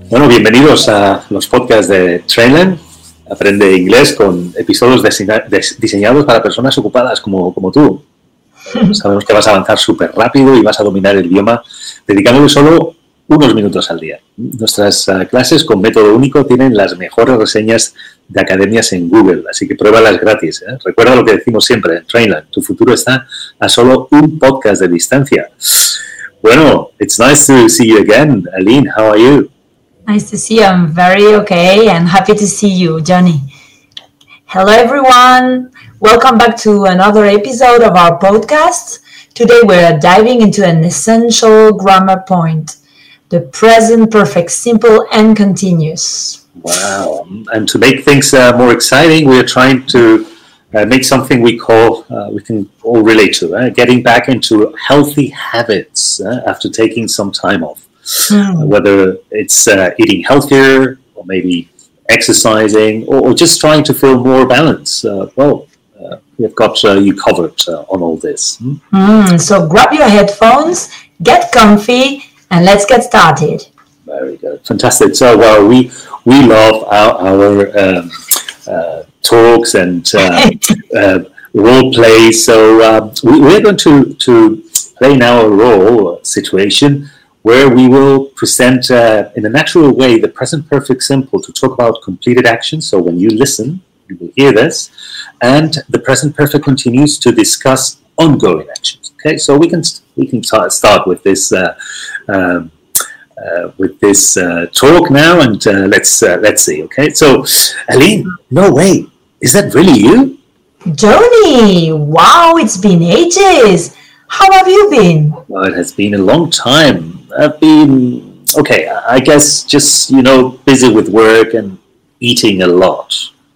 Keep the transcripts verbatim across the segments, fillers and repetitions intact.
Bueno, bienvenidos a los podcasts de Trainland. Aprende inglés con episodios diseña- diseñados para personas ocupadas como, como tú. Sabemos que vas a avanzar súper rápido y vas a dominar el idioma dedicándole solo unos minutos al día. Nuestras uh, clases con método único tienen las mejores reseñas de academias en Google, así que pruébalas gratis. ¿eh? Recuerda lo que decimos siempre en Trainland, tu futuro está a solo un podcast de distancia. Bueno, it's nice to see you again. Aline, how are you? Nice to see you. I'm very okay and happy to see you, Johnny. Hello, everyone. Welcome back to another episode of our podcast. Today we're diving into an essential grammar point, the present perfect simple and continuous. Wow. And to make things uh, more exciting, we're trying to uh, make something we call, uh, we can all relate to, uh, getting back into healthy habits uh, after taking some time off. Mm. Uh, whether it's uh, eating healthier or maybe exercising or, or just trying to feel more balance. Uh, well, uh, we've got uh, you covered uh, on all this. Hmm? Mm, so grab your headphones, get comfy, and let's get started. Very good. Fantastic. So, well, we we love our, our um, uh, talks and uh, uh, role plays. So uh, we, we're going to, to play now a role situation where we will present uh, in a natural way the present perfect simple to talk about completed actions. So when you listen, you will hear this. And the present perfect continues to discuss ongoing actions. Okay, so we can we can t- start with this uh, um, uh, with this uh, talk now, and uh, let's uh, let's see. Okay, so Aline, no way, is that really you? Johnny, wow, it's been ages. How have you been? Well, it has been a long time. I've been, okay, I guess just, you know, busy with work and eating a lot.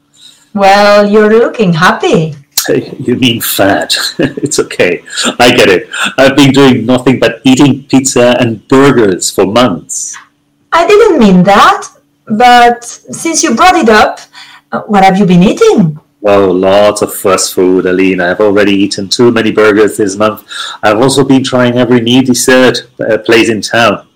Well, you're looking happy. You mean fat. It's okay. I get it. I've been doing nothing but eating pizza and burgers for months. I didn't mean that, but since you brought it up, what have you been eating? Well, lots of fast food, Aline. I've already eaten too many burgers this month. I've also been trying every new dessert uh, place in town.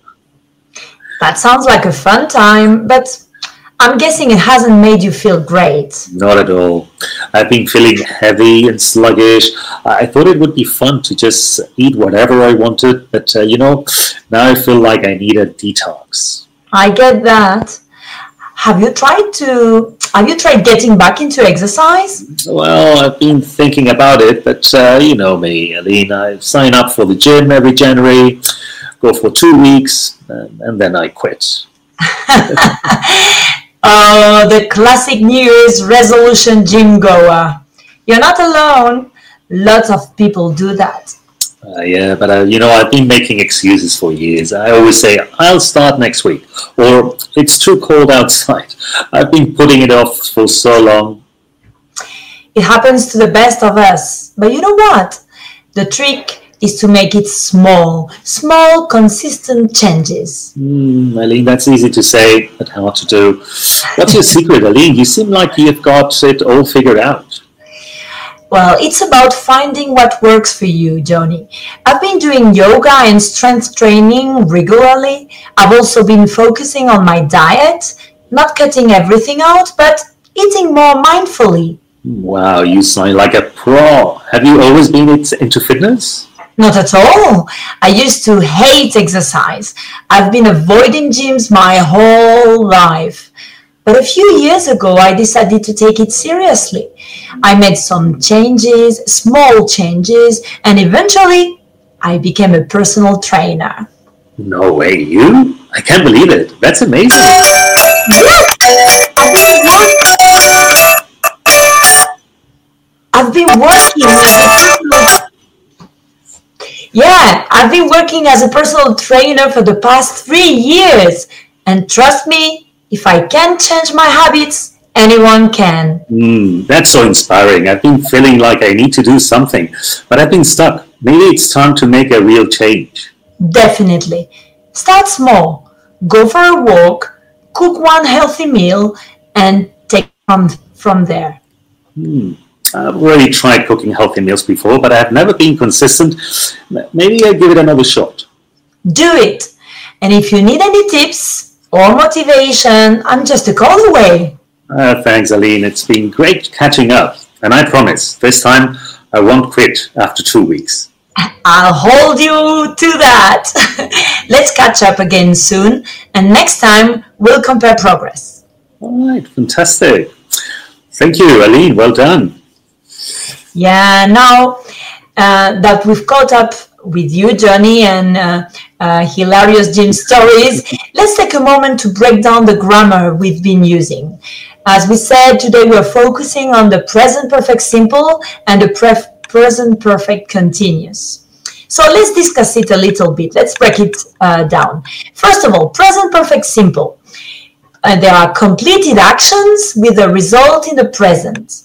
That sounds like a fun time, but I'm guessing it hasn't made you feel great. Not at all. I've been feeling heavy and sluggish. I thought it would be fun to just eat whatever I wanted, but, uh, you know, now I feel like I need a detox. I get that. Have you tried to... Have you tried getting back into exercise? Well, I've been thinking about it, but uh, you know me, Aline. I sign up for the gym every January, go for two weeks, and, and then I quit. Oh, the classic New Year's resolution gym goer. You're not alone. Lots of people do that. Uh, yeah, but uh, you know, I've been making excuses for years. I always say, I'll start next week, or it's too cold outside. I've been putting it off for so long. It happens to the best of us. But you know what? The trick is to make it small, small, consistent changes. Mm, Aline, that's easy to say, but hard to do. What's your secret, Aline? You seem like you've got it all figured out. Well, it's about finding what works for you, Johnny. I've been doing yoga and strength training regularly. I've also been focusing on my diet, not cutting everything out, but eating more mindfully. Wow, you sound like a pro. Have you always been into fitness? Not at all. I used to hate exercise. I've been avoiding gyms my whole life. But a few years ago, I decided to take it seriously. I made some changes, small changes, and eventually I became a personal trainer. No way, you? I can't believe it. That's amazing. Yes! I've been working as a personal Yeah, I've been working as a personal trainer for the past three years. And trust me, if I can change my habits, anyone can. Mm, that's so inspiring. I've been feeling like I need to do something, but I've been stuck. Maybe it's time to make a real change. Definitely. Start small. Go for a walk, cook one healthy meal, and take from, from there. Hmm. I've already tried cooking healthy meals before, but I've never been consistent. Maybe I'll give it another shot. Do it. And if you need any tips, or motivation, I'm just a call away. Uh, thanks, Aline. It's been great catching up. And I promise, this time I won't quit after two weeks. I'll hold you to that. Let's catch up again soon. And next time, we'll compare progress. All right, fantastic. Thank you, Aline. Well done. Yeah, now uh, that we've caught up with you, Johnny, and uh, uh, hilarious gym stories, let's take a moment to break down the grammar we've been using. As we said, today we're focusing on the present perfect simple and the pre- present perfect continuous. So let's discuss it a little bit. Let's break it uh, down. First of all, present perfect simple. Uh, there are completed actions with a result in the present.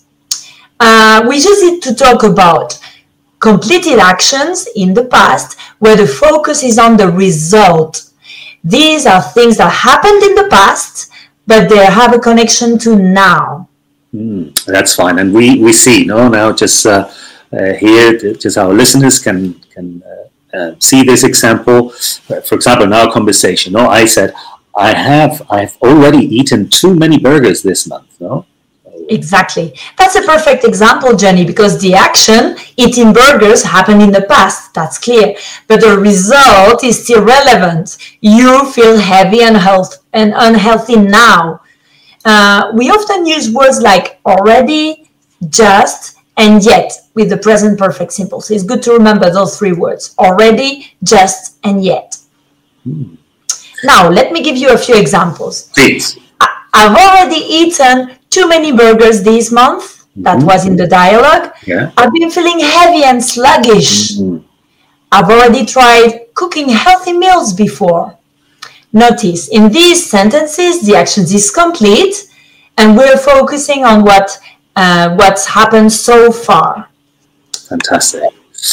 Uh, we use it to talk about completed actions in the past where the focus is on the result. These are things that happened in the past, but they have a connection to now. Mm, that's fine. And we, we see, no, now just uh, uh, here, just our listeners can, can uh, uh, see this example. For example, in our conversation, no, I said, I have, I've already eaten too many burgers this month, no? Exactly. That's a perfect example, Jenny, because the action, eating burgers, happened in the past. That's clear. But the result is still relevant. You feel heavy and, health, and unhealthy now. Uh, we often use words like already, just, and yet with the present perfect simple. So it's good to remember those three words. Already, just, and yet. Hmm. Now, let me give you a few examples. Please. I've already eaten too many burgers this month. That mm-hmm. was in the dialogue. Yeah. I've been feeling heavy and sluggish. Mm-hmm. I've already tried cooking healthy meals before. Notice, in these sentences, the action is complete, and we're focusing on what uh, what's happened so far. Fantastic.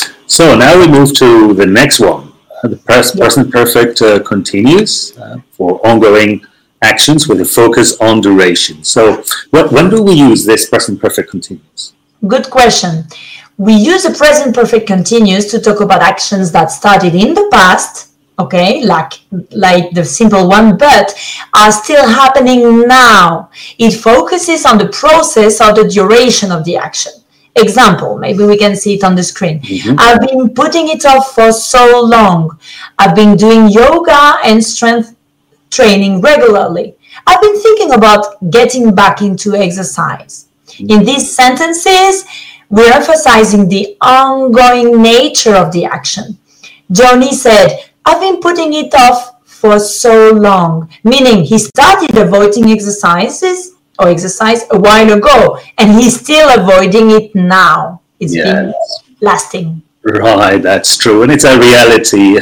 So now we move to the next one. Uh, the pres- yeah. present perfect uh, continuous uh, for ongoing actions with a focus on duration. So what, when do we use this present perfect continuous? Good question. We use the present perfect continuous to talk about actions that started in the past, okay, like, like the simple one, but are still happening now. It focuses on the process or the duration of the action. Example, maybe we can see it on the screen. Mm-hmm. I've been putting it off for so long. I've been doing yoga and strength training regularly. I've been thinking about getting back into exercise. In these sentences, we're emphasizing the ongoing nature of the action. Johnny said, I've been putting it off for so long, meaning he started avoiding exercises or exercise a while ago, and he's still avoiding it now. It's yes. been lasting. Right, that's true. And it's a reality,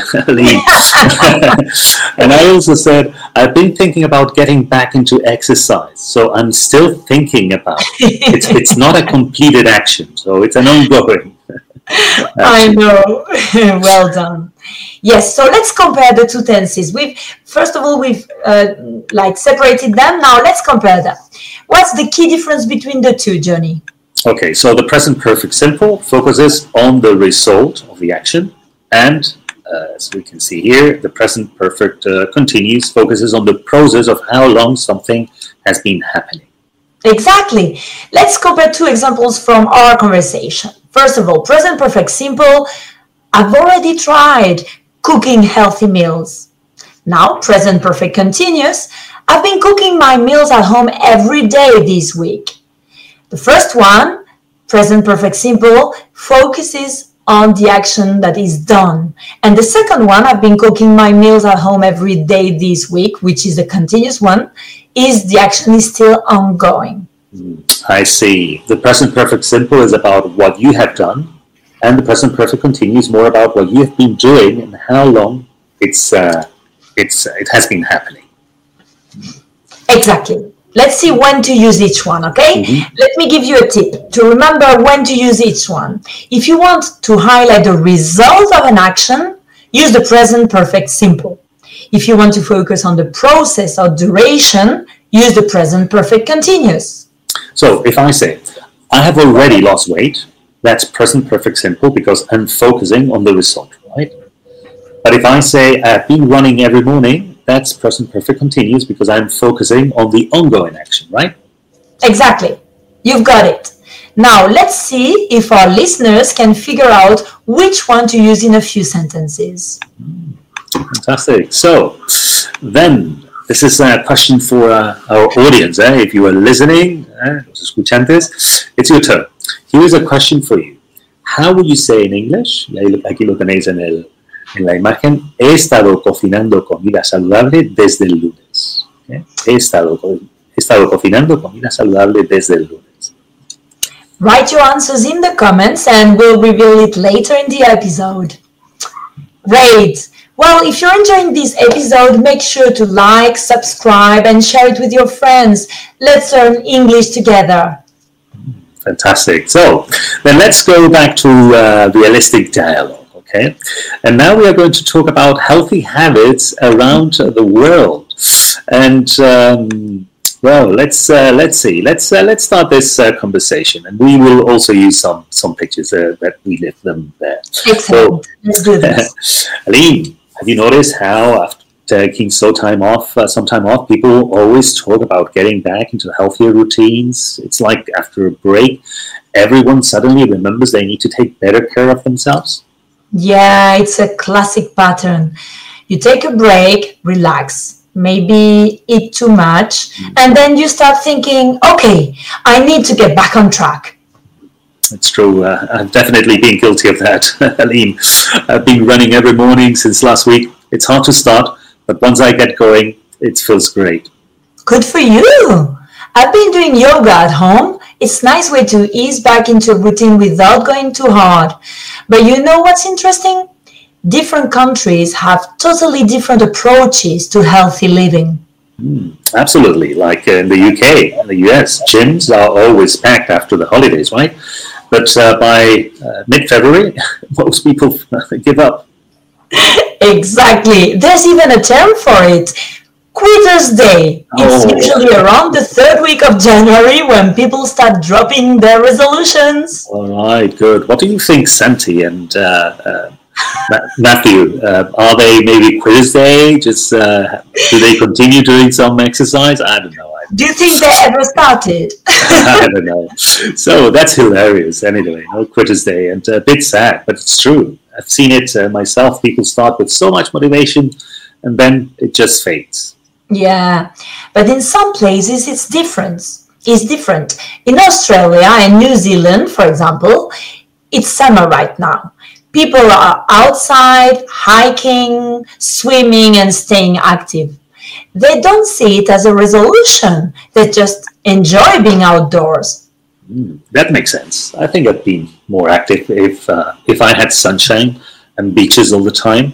And I also said, I've been thinking about getting back into exercise. So I'm still thinking about it. It's, it's not a completed action. So it's an ongoing I know. Well done. Yes, so let's compare the two tenses. We've First of all, we've uh, like separated them. Now let's compare them. What's the key difference between the two, Johnny? Okay, so the present perfect simple focuses on the result of the action, and uh, as we can see here, the present perfect uh, continuous focuses on the process of how long something has been happening. Exactly. Let's compare two examples from our conversation. First of all, present perfect simple, I've already tried cooking healthy meals. Now, present perfect continuous, I've been cooking my meals at home every day this week. The first one, present perfect simple, focuses on the action that is done. And the second one, I've been cooking my meals at home every day this week, which is the continuous one, is the action is still ongoing. I see. The present perfect simple is about what you have done, and the present perfect continuous more about what you have been doing and how long it's uh, it's it has been happening. Exactly. Let's see when to use each one, okay? Mm-hmm. Let me give you a tip to remember when to use each one. If you want to highlight the result of an action, use the present perfect simple. If you want to focus on the process or duration, use the present perfect continuous. So if I say, I have already lost weight, that's present perfect simple because I'm focusing on the result, right? But if I say, I've been running every morning, that's present perfect continuous because I'm focusing on the ongoing action, right? Exactly. You've got it. Now, let's see if our listeners can figure out which one to use in a few sentences. Fantastic. So, then, this is a question for uh, our audience. Eh? If you are listening, eh, los escuchantes, it's your turn. Here is a question for you. How would you say in English? Y ahí- Aquí lo tenéis en, el, en la imagen. He estado cocinando comida saludable desde el lunes. ¿Eh? He estado, co- he estado cocinando comida saludable desde el lunes. Write your answers in the comments and we'll reveal it later in the episode. Great! Well, if you're enjoying this episode, make sure to like, subscribe, and share it with your friends. Let's learn English together. Fantastic. So then let's go back to uh, realistic dialogue, okay? And now we are going to talk about healthy habits around the world. And um, well, let's uh, let's see. Let's uh, let's start this uh, conversation, and we will also use some some pictures uh, that we left them there. Excellent. Let's do this. Aline, have you noticed how after taking so time off, uh, some time off, people always talk about getting back into healthier routines? It's like after a break, everyone suddenly remembers they need to take better care of themselves. Yeah, it's a classic pattern. You take a break, relax, maybe eat too much, and then you start thinking, okay, I need to get back on track. It's true. Uh, I've definitely been guilty of that, Aline. I've been running every morning since last week. It's hard to start, but once I get going, it feels great. Good for you. I've been doing yoga at home. It's a nice way to ease back into a routine without going too hard. But you know what's interesting? Different countries have totally different approaches to healthy living. Absolutely. Like in the U K, in the U S, gyms are always packed after the holidays, right? But uh, by uh, mid-February, most people give up. Exactly. There's even a term for it. Quitter's Day. It's Oh. usually around the third week of January when people start dropping their resolutions. All right, good. What do you think, Santi and uh, uh, Ma- Matthew? Uh, are they maybe quiz day? Just uh, do they continue doing some exercise? I don't know. I, Do you think they ever started? I don't know. So that's hilarious. Anyway, no quitters day, and a bit sad, but it's true. I've seen it uh, myself. People start with so much motivation, and then it just fades. Yeah, but in some places it's different. It's different. In Australia and New Zealand, for example, it's summer right now. People are outside, hiking, swimming, and staying active. They don't see it as a resolution. They just enjoy being outdoors. Mm, that makes sense. I think I'd be more active if uh, if I had sunshine and beaches all the time.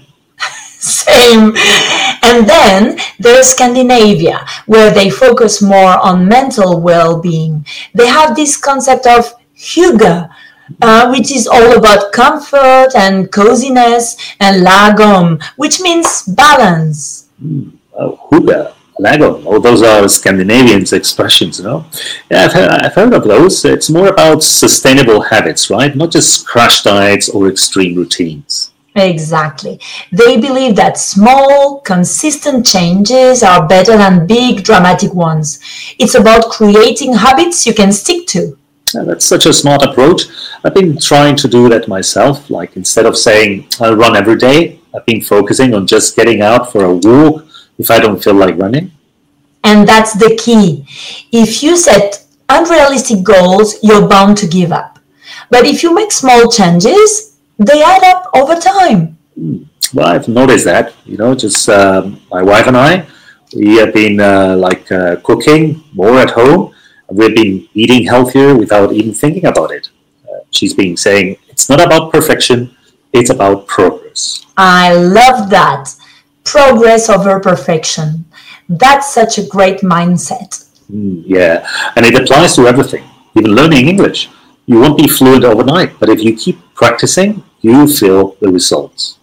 Same. And then there's Scandinavia, where they focus more on mental well-being. They have this concept of hygge, uh, which is all about comfort and coziness, and lagom, which means balance. Oh, hygge, lagom. Oh, those are Scandinavian expressions, you know. Yeah, I've heard, I've heard of those. It's more about sustainable habits, right? Not just crash diets or extreme routines. Exactly. They believe that small, consistent changes are better than big, dramatic ones. It's about creating habits you can stick to. Yeah, that's such a smart approach. I've been trying to do that myself. Like instead of saying I'll run every day, I've been focusing on just getting out for a walk if I don't feel like running. And that's the key. If you set unrealistic goals, you're bound to give up. But if you make small changes, they add up over time. Well, I've noticed that, you know, just uh, my wife and I, we have been uh, like uh, cooking more at home. We've been eating healthier without even thinking about it. Uh, she's been saying it's not about perfection, it's about progress. I love that. Progress over perfection. That's such a great mindset. Mm, yeah, and it applies to everything, even learning English. You won't be fluent overnight, but if you keep practicing, you feel the results.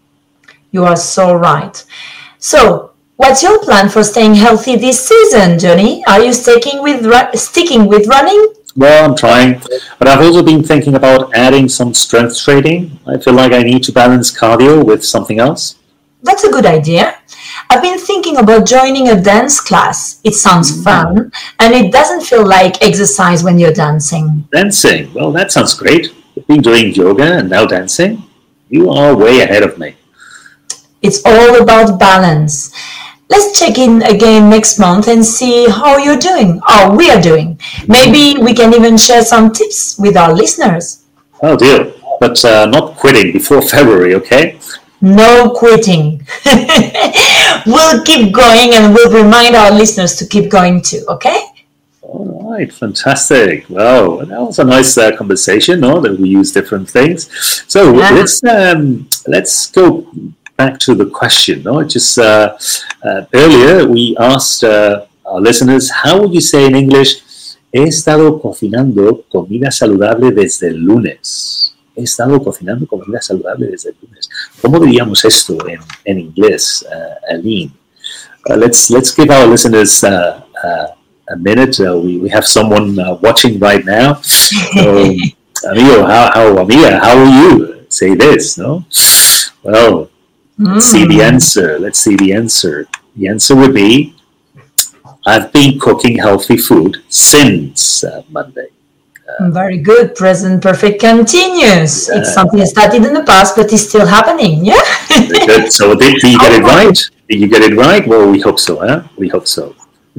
You are so right. So, what's your plan for staying healthy this season, Johnny? Are you sticking with ru- sticking with running? Well, I'm trying, but I've also been thinking about adding some strength training. I feel like I need to balance cardio with something else. That's a good idea. I've been thinking about joining a dance class. It sounds fun, and it doesn't feel like exercise when you're dancing. Dancing. Well, that sounds great. You've been doing yoga and now dancing. You are way ahead of me. It's all about balance. Let's check in again next month and see how you're doing, or we are doing. Maybe we can even share some tips with our listeners. Oh, dear. But uh, not quitting before February, okay? No quitting. We'll keep going and we'll remind our listeners to keep going too, okay? All right, fantastic. Wow, that was a nice uh, conversation, no? That we use different things. So Yeah. let's um, let's go back to the question. No, just uh, uh, earlier we asked uh, our listeners, how would you say in English? He estado cocinando comida saludable desde el lunes. He estado cocinando comida saludable desde el lunes. ¿Cómo diríamos esto en, en inglés, uh, Aline? Uh, let's let's give our listeners uh, uh, a minute. Uh, we we have someone uh, watching right now. So, amigo, how how amiga, how are you? Say this, no? Well. Let's see the answer. Let's see the answer. The answer would be, I've been cooking healthy food since uh, Monday. Very good. Present perfect continuous. It's something that started in the past, but is still happening. Yeah. Very good. So did, did you get it right? Did you get it right? Well, we hope so, huh? We hope so.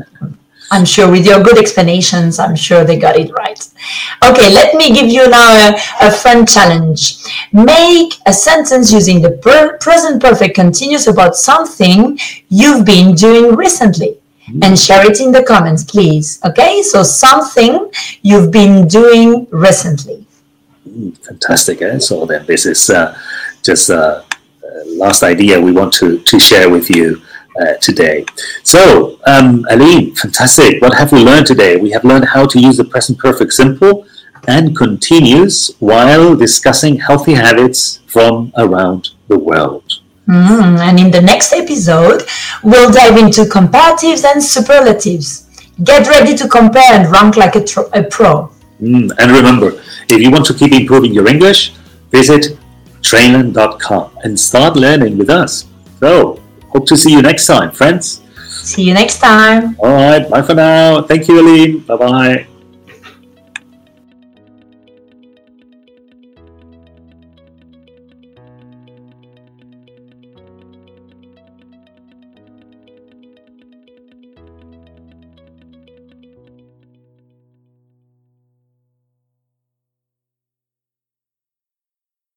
I'm sure with your good explanations, I'm sure they got it right. Okay, let me give you now a, a fun challenge. Make a sentence using the per- present perfect continuous about something you've been doing recently. And share it in the comments, please. Okay, so something you've been doing recently. Mm, fantastic. Eh? So then this is uh, just uh, uh, last idea we want to, to share with you uh, today. So, um, Aline, fantastic. What have we learned today? We have learned how to use the present perfect simple and continuous while discussing healthy habits from around the world. Mm, and in the next episode, we'll dive into comparatives and superlatives. Get ready to compare and rank like a, tro- a pro. Mm, and remember, if you want to keep improving your English, visit trainland dot com and start learning with us. So, hope to see you next time, friends. See you next time. All right, bye for now. Thank you, Aline. Bye-bye.